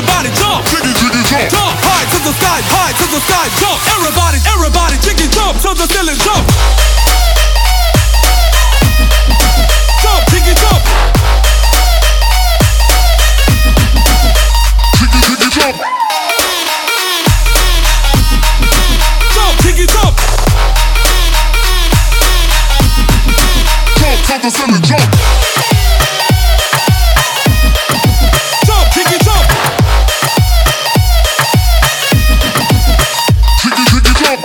everybody jump. Jiggy, jiggy, jump. Jump high to the sky, high to the sky. Jump, everybody, everybody, jiggy jump to the ceiling, jump. Jump, jiggy jump. Jiggy, jiggy, jump. Jump, jiggy jump. Jump to the ceiling, jump. Jump, jiggy jump. Jiggy, jiggy, jump.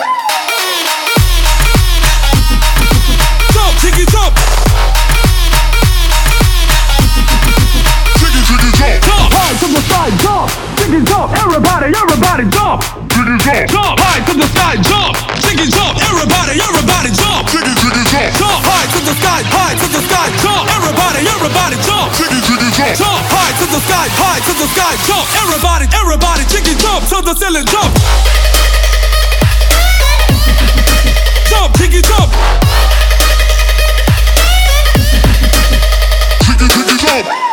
Jump, jiggy jump. Jiggy, jiggy, jump. Jump high to the sky, jump. Jiggy jump, everybody, everybody jump. Jiggy, jump. Jump high to the sky, jump. Jiggy jump, everybody, everybody jump. Jiggy, jiggy, jump. Jump high to the sky, high to the sky, jump. Everybody, everybody jump. Jiggy, jiggy, jump. Jump high to the sky, high to the sky, jump. Everybody, everybody, jiggy jump to the ceiling, jump. Jump, jiggy jump. Jiggy, jiggy, jump.